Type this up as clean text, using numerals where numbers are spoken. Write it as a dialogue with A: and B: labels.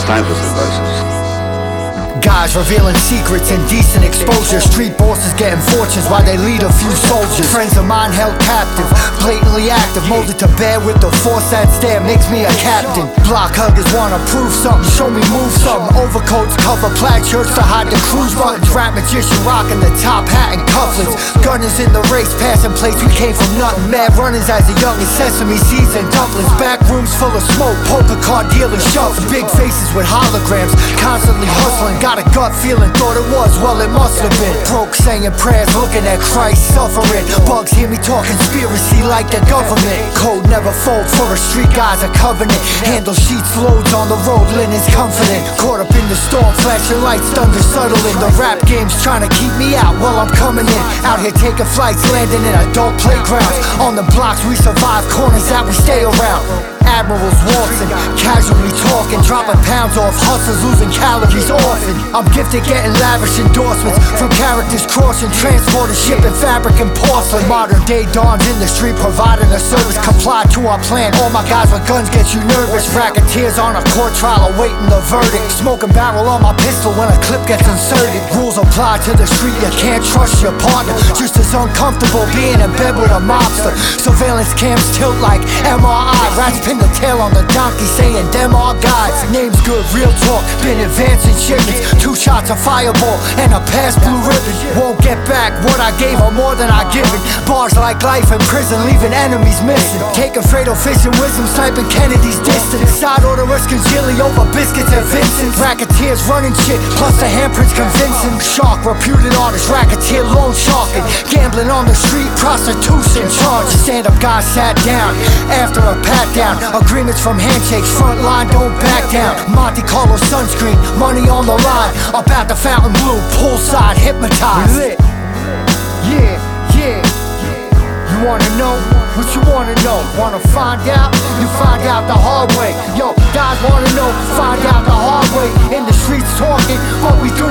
A: time for symbosis.
B: Guys revealing secrets, indecent exposure. Street bosses getting fortunes while they lead a few soldiers. Friends of mine held captive, blatantly active, molded to bear with the force that stare makes me a captain. Block huggers wanna prove something, show me move something. Overcoats cover plaid shirts to hide the cruise buttons. Rap magician rocking the top hat and cufflinks. Gunners in the race, passing plates, we came from nothing. Mad runners as a young as sesame seeds and dumplings. Back rooms full of smoke, poker card dealers shoving. Big faces with holograms, constantly hustling. Got a gut feeling, thought it was, well it must have been. Broke saying prayers, looking at Christ suffering. Bugs hear me talk conspiracy like the government. Code never fold for a street guy's a covenant. Handle sheets, loads on the road, linen's confident. Caught up in the storm, flashing lights, thunder settling. The rap game's trying to keep me out while I'm coming in. Out here taking flights, landing in adult playgrounds. On the blocks we survive, corners that we stay around. Admirals waltzing, casually talking, dropping pounds off hustlers, losing calories often. I'm gifted getting lavish endorsements from characters crossing, transporting, shipping fabric and porcelain. Modern day dawns in the street, providing a service, comply to our plan. All my guys with guns get you nervous. Racketeers on a court trial awaiting the verdict. Smoking barrel on my pistol when a clip gets inserted. Rules apply to the street, you can't trust your partner. Just as uncomfortable being in bed with a mobster. Surveillance cams tilt like MRI. Rats pin the tail on the donkey saying them are guys. Name's good, real talk, been advancing shipments. 2 shots of fireball and a pass blue ribbon. Won't get back what I gave or more than I given. Bars like life in prison, leaving enemies missing. Taking Fredo fishing wisdom, sniping Kennedy's distance. Side order risking chili over biscuits and Vincent. Racketeers running shit, plus the handprints convincing. Shark, reputed artist, racketeer loan sharking. Gambling on the street, prostitution charges. Stand-up guys sat down after a pat down. Agreements from handshakes, front line don't back down. Monte Carlo sunscreen, money on the line. About the fountain blue, poolside, hypnotized. We lit. Yeah, yeah. You wanna know what you wanna know? Wanna find out? You find out the hard way. Yo, guys wanna know, find out the hard way. In the streets talking, what we do